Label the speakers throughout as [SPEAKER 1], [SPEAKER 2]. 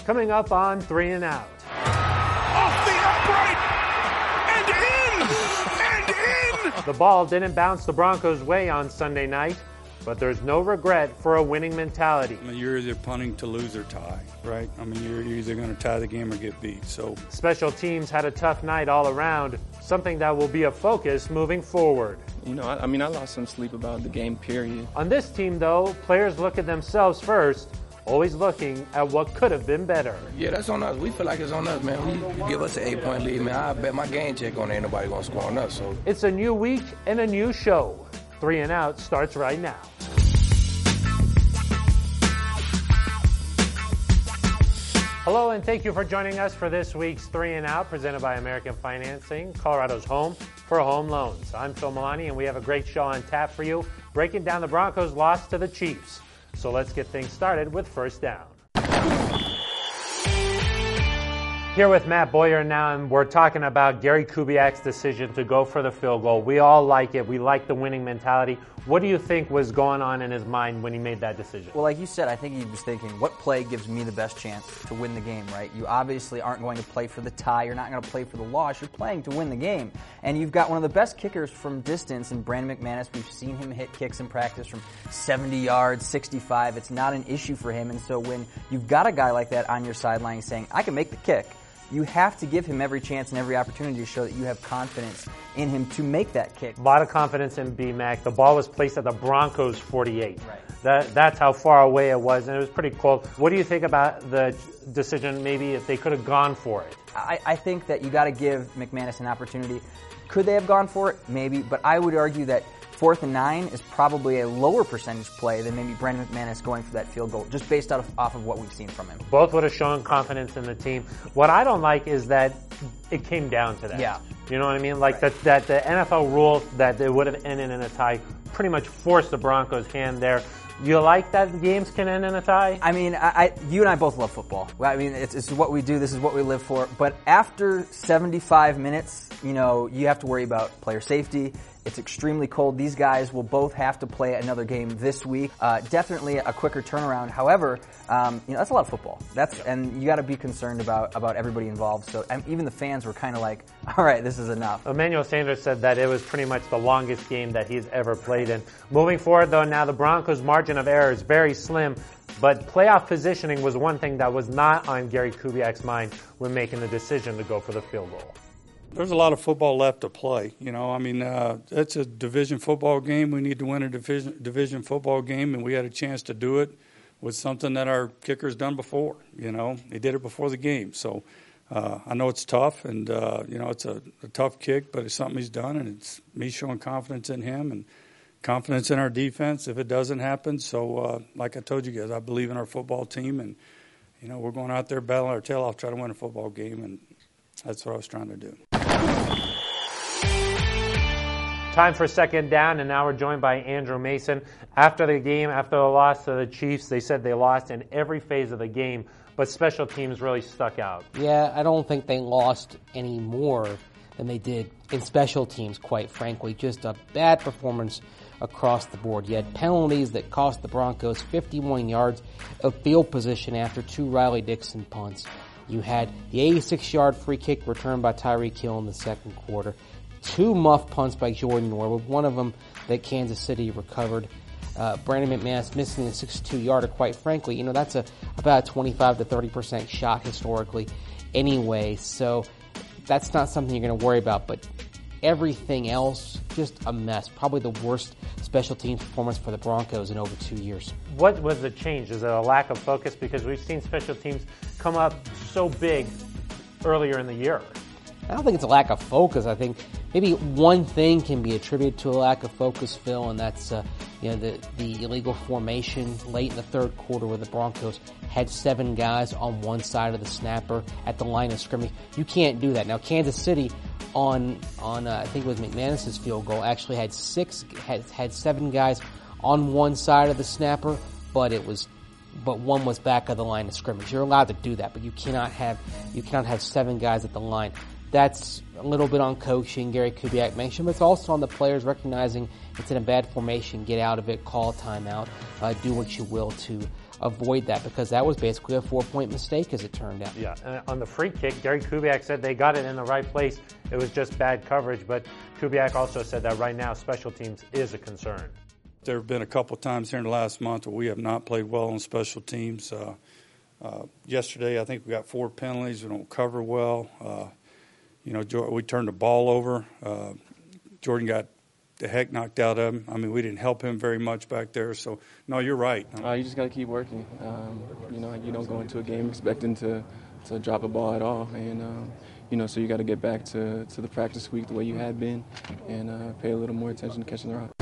[SPEAKER 1] Coming up on 3 and Out.
[SPEAKER 2] Off the upright and in!
[SPEAKER 1] The ball didn't bounce the Broncos' way on Sunday night, but there's no regret for a winning mentality.
[SPEAKER 3] I mean, you're either punting to lose or tie, right? I mean, you're either going to tie the game or get beat. So
[SPEAKER 1] Special teams had a tough night all around, something that will be a focus moving forward.
[SPEAKER 4] You know, I lost some sleep about the game, period.
[SPEAKER 1] On this team, though, players look at themselves first, always looking at what could have been better.
[SPEAKER 5] Yeah, that's on us. We feel like it's on us, man. You give us an 8-point lead, man. I bet my game check on it. Ain't nobody going to score on us. So
[SPEAKER 1] It's a new week and a new show. 3 and Out starts right now. Hello, and thank you for joining us for this week's 3 and Out, presented by American Financing, Colorado's home for home loans. I'm Phil Milani, and we have a great show on tap for you, breaking down the Broncos' loss to the Chiefs. So let's get things started with First Down. Here with Matt Boyer now, and we're talking about Gary Kubiak's decision to go for the field goal. We all like it. We like the winning mentality. What do you think was going on in his mind when he made that decision?
[SPEAKER 6] Well, like you said, I think he was thinking, what play gives me the best chance to win the game, right? You obviously aren't going to play for the tie. You're not going to play for the loss. You're playing to win the game. And you've got one of the best kickers from distance in Brandon McManus. We've seen him hit kicks in practice from 70 yards, 65. It's not an issue for him. And so when you've got a guy like that on your sideline saying, I can make the kick, you have to give him every chance and every opportunity to show that you have confidence in him to make that kick.
[SPEAKER 1] A lot of confidence in B-Mac. The ball was placed at the Broncos' 48.
[SPEAKER 6] Right.
[SPEAKER 1] That's how far away it was, and it was pretty close. What do you think about the decision, maybe if they could have gone for it?
[SPEAKER 6] I think that you got to give McManus an opportunity. Could they have gone for it? Maybe, but I would argue that 4th and 9 is probably a lower percentage play than maybe Brandon McManus going for that field goal, just based off of what we've seen from him.
[SPEAKER 1] Both would have shown confidence in the team. What I don't like is that it came down to that.
[SPEAKER 6] Yeah.
[SPEAKER 1] You know what I mean? Like that the NFL rule that it would have ended in a tie pretty much forced the Broncos' hand there. You like that games can end in a tie?
[SPEAKER 6] I mean, you and I both love football. I mean, it's what we do. This is what we live for. But after 75 minutes, you know, you have to worry about player safety. It's extremely cold. These guys will both have to play another game this week. Definitely a quicker turnaround. However, that's a lot of football. And you got to be concerned about everybody involved. So even the fans were kind of like, all right, this is enough.
[SPEAKER 1] Emmanuel Sanders said that it was pretty much the longest game that he's ever played in. Moving forward, though, now the Broncos' margin of error is very slim. But playoff positioning was one thing that was not on Gary Kubiak's mind when making the decision to go for the field goal.
[SPEAKER 3] there's a lot of football left to play. You know, I mean, it's a division football game. We need to win a division football game, and we had a chance to do it with something that our kicker's done before. You know, he did it before the game. So I know it's tough, and, it's a tough kick, but it's something he's done, and it's me showing confidence in him and confidence in our defense if it doesn't happen. So like I told you guys, I believe in our football team, and, we're going out there battling our tail off, trying to win a football game, and that's what I was trying to do.
[SPEAKER 1] Time for second down, and now we're joined by Andrew Mason. After the game, after the loss to the Chiefs, they said they lost in every phase of the game, but special teams really stuck out.
[SPEAKER 7] Yeah, I don't think they lost any more than they did in special teams, quite frankly. Just a bad performance across the board. You had penalties that cost the Broncos 51 yards of field position after 2 Riley Dixon punts. You had the 86-yard free kick returned by Tyreek Hill in the second quarter. 2 muff punts by Jordan Norwood, one of them that Kansas City recovered. Brandon McManus missing a 62-yarder, quite frankly. That's about a 25 to 30% shot historically anyway, so that's not something you're going to worry about, but everything else, just a mess. Probably the worst special teams performance for the Broncos in over 2 years.
[SPEAKER 1] What was the change? Is it a lack of focus? Because we've seen special teams come up so big earlier in the year.
[SPEAKER 7] I don't think it's a lack of focus. I think maybe one thing can be attributed to a lack of focus, Phil, and that's the illegal formation late in the third quarter where the Broncos had 7 guys on one side of the snapper at the line of scrimmage. You can't do that. Now, Kansas City on I think it was McManus's field goal actually had 7 guys on one side of the snapper, but one was back of the line of scrimmage. You're allowed to do that, but you cannot have 7 guys at the line. That's a little bit on coaching, Gary Kubiak mentioned, but it's also on the players recognizing it's in a bad formation, get out of it, call a timeout, do what you will to avoid that, because that was basically a 4-point mistake as it turned out.
[SPEAKER 1] Yeah, and on the free kick, Gary Kubiak said they got it in the right place. It was just bad coverage, but Kubiak also said that right now special teams is a concern.
[SPEAKER 3] There have been a couple times here in the last month where we have not played well on special teams. Yesterday, I think we got 4 penalties. We don't cover well. We turned the ball over. Jordan got the heck knocked out of him. I mean, we didn't help him very much back there. So, no, you're right.
[SPEAKER 4] You just got to keep working. You don't go into a game expecting to drop a ball at all. And, so you got to get back to the practice week the way you had been and pay a little more attention to catching the rock.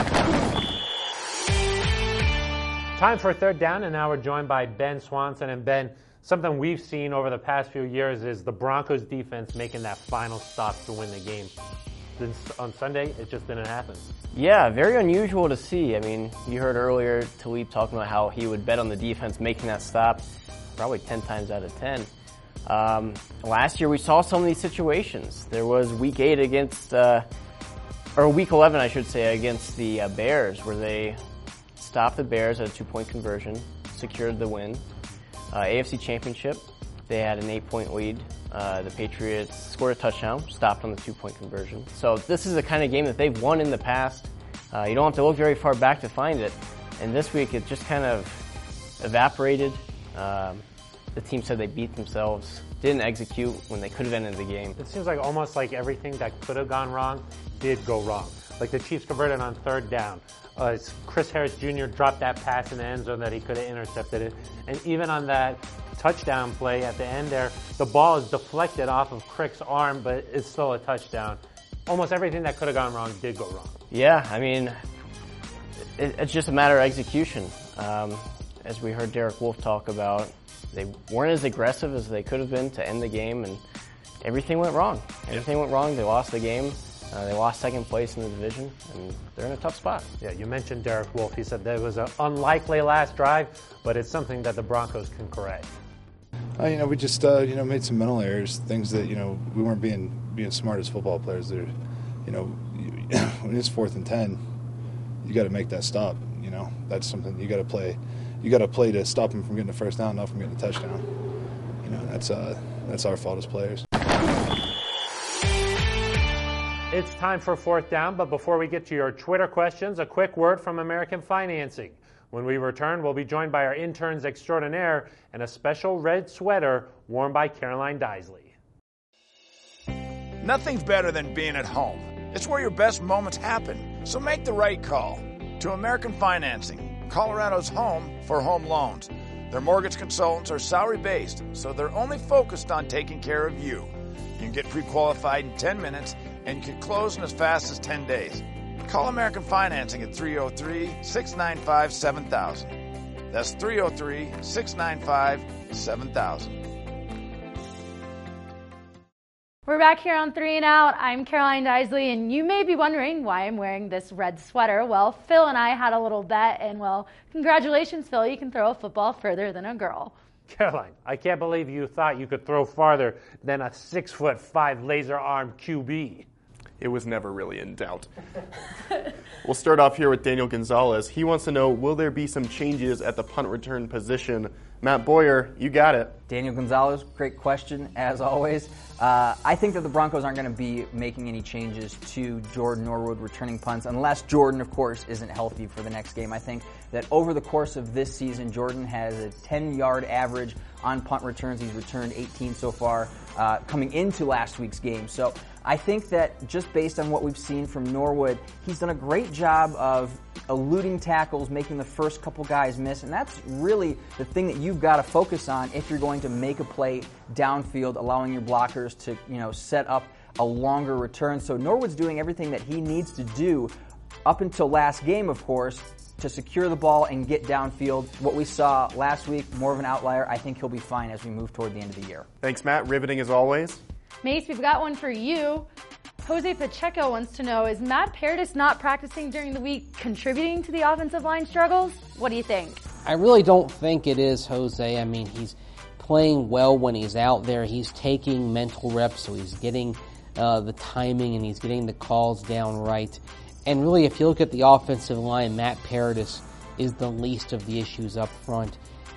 [SPEAKER 1] Time for third down, and now we're joined by Ben Swanson. And Ben, something we've seen over the past few years is the Broncos defense making that final stop to win the game. On Sunday, it just didn't happen.
[SPEAKER 8] Yeah, very unusual to see. I mean, you heard earlier Talib talking about how he would bet on the defense making that stop probably 10 times out of 10. Last year we saw some of these situations. There was week 8 or week 11, I should say, against the Bears, where they stopped the Bears at a 2-point conversion, secured the win. AFC Championship, they had an 8-point lead. The Patriots scored a touchdown, stopped on the 2-point conversion. So this is the kind of game that they've won in the past. You don't have to look very far back to find it. And this week it just kind of evaporated. The team said they beat themselves, didn't execute when they could have ended the game.
[SPEAKER 1] It seems like almost like everything that could have gone wrong did go wrong. Like the Chiefs converted on third down. Chris Harris Jr. dropped that pass in the end zone that he could have intercepted it. And even on that touchdown play at the end there, the ball is deflected off of Crick's arm, but it's still a touchdown. Almost everything that could have gone wrong did go wrong.
[SPEAKER 8] Yeah, I mean, it's just a matter of execution. As we heard Derek Wolfe talk about, they weren't as aggressive as they could have been to end the game, and everything went wrong. Everything went wrong. They lost the game. They lost second place in the division, and they're in a tough spot.
[SPEAKER 1] Yeah, you mentioned Derek Wolfe. He said that it was an unlikely last drive, but it's something that the Broncos can correct.
[SPEAKER 9] We just made some mental errors, things that we weren't being smart as football players. There, when it's 4th and 10, you got to make that stop. That's something you got to play. You got to play to stop them from getting a first down, not from getting a touchdown. That's our fault as players.
[SPEAKER 1] It's time for fourth down, but before we get to your Twitter questions, a quick word from American Financing. When we return, we'll be joined by our interns extraordinaire and a special red sweater worn by Caroline Deisley.
[SPEAKER 2] Nothing's better than being at home. It's where your best moments happen. So make the right call to American Financing, Colorado's home for home loans. Their mortgage consultants are salary-based, so they're only focused on taking care of you. You can get pre-qualified in 10 minutes and can close in as fast as 10 days. Call American Financing at 303-695-7000. That's 303-695-7000.
[SPEAKER 10] We're back here on 3 and Out. I'm Caroline Deisley, and you may be wondering why I'm wearing this red sweater. Well, Phil and I had a little bet, and well, congratulations, Phil. You can throw a football further than a girl.
[SPEAKER 1] Caroline, I can't believe you thought you could throw farther than a 6'5" laser-armed QB.
[SPEAKER 11] It was never really in doubt. We'll start off here with Daniel Gonzalez. He wants to know, will there be some changes at the punt return position? Matt Boyer, you got it.
[SPEAKER 6] Daniel Gonzalez, great question, as always. I think that the Broncos aren't going to be making any changes to Jordan Norwood returning punts, unless Jordan, of course, isn't healthy for the next game. I think that over the course of this season, Jordan has a 10-yard average on punt returns. He's returned 18 so far coming into last week's game. So I think that just based on what we've seen from Norwood, he's done a great job of eluding tackles, making the first couple guys miss, and that's really the thing that you've got to focus on if you're going to make a play downfield, allowing your blockers to, set up a longer return. So Norwood's doing everything that he needs to do up until last game, of course, to secure the ball and get downfield. What we saw last week, more of an outlier. I think he'll be fine as we move toward the end of the year.
[SPEAKER 11] Thanks, Matt. Riveting as always.
[SPEAKER 10] Mace, we've got one for you. Jose Pacheco wants to know, is Matt Paradis not practicing during the week contributing to the offensive line struggles? What do you think?
[SPEAKER 7] I really don't think it is, Jose. I mean, he's playing well when he's out there. He's taking mental reps, so he's getting the timing and he's getting the calls down right. And really, if you look at the offensive line, Matt Paradis is the least of the issues up front.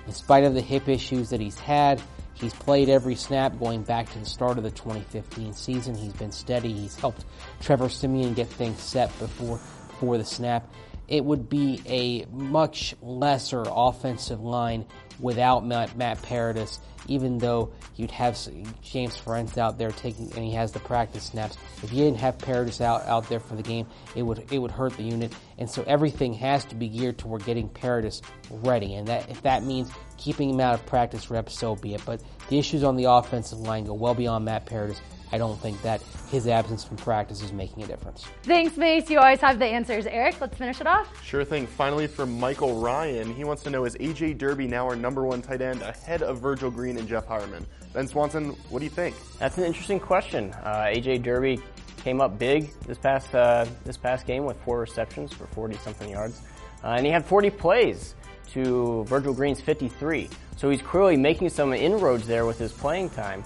[SPEAKER 7] In spite of the hip issues that he's had, he's played every snap going back to the start of the 2015 season. He's been steady. He's helped Trevor Siemian get things set before the snap. It would be a much lesser offensive line without Matt Paradis, even though you'd have James Ferentz out there and he has the practice snaps. If you didn't have Paradis out there for the game, it would hurt the unit. And so everything has to be geared toward getting Paradis ready. And that if that means keeping him out of practice reps, so be it. But the issues on the offensive line go well beyond Matt Paradis. I don't think that his absence from practice is making a difference.
[SPEAKER 10] Thanks, Mace. You always have the answers. Eric, let's finish it off.
[SPEAKER 11] Sure thing. Finally, from Michael Ryan. He wants to know, is A.J. Derby now our number one tight end ahead of Virgil Green and Jeff Hartman? Ben Swanson, what do you think?
[SPEAKER 8] That's an interesting question. A.J. Derby came up big this past game with 4 receptions for 40-something yards. And he had 40 plays to Virgil Green's 53. So he's clearly making some inroads there with his playing time.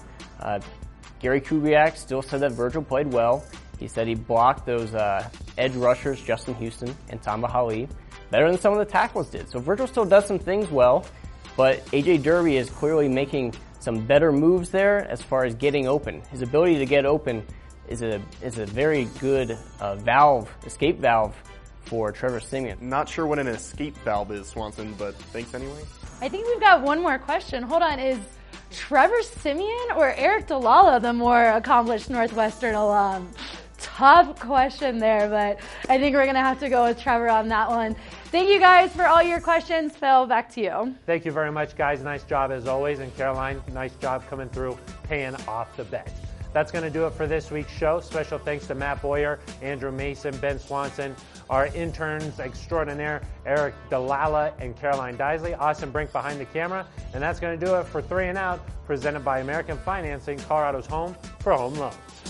[SPEAKER 8] Gary Kubiak still said that Virgil played well. He said he blocked those edge rushers, Justin Houston and Tamba Hali, better than some of the tackles did. So Virgil still does some things well, but A.J. Derby is clearly making some better moves there as far as getting open. His ability to get open is a very good escape valve for Trevor Siemian.
[SPEAKER 11] Not sure what an escape valve is, Swanson, but thanks anyway.
[SPEAKER 10] I think we've got one more question. Hold on, is Trevor Siemian or Eric Dalala the more accomplished Northwestern alum? Tough question there, but I think we're going to have to go with Trevor on that one. Thank you guys for all your questions. Phil, back to you.
[SPEAKER 1] Thank you very much, guys. Nice job as always. And Caroline, nice job coming through, paying off the bet. That's going to do it for this week's show. Special thanks to Matt Boyer, Andrew Mason, Ben Swanson, our interns extraordinaire, Eric Dalala and Caroline Deisley, Austin Brink behind the camera. And that's going to do it for 3 and Out, presented by American Financing, Colorado's home for home loans.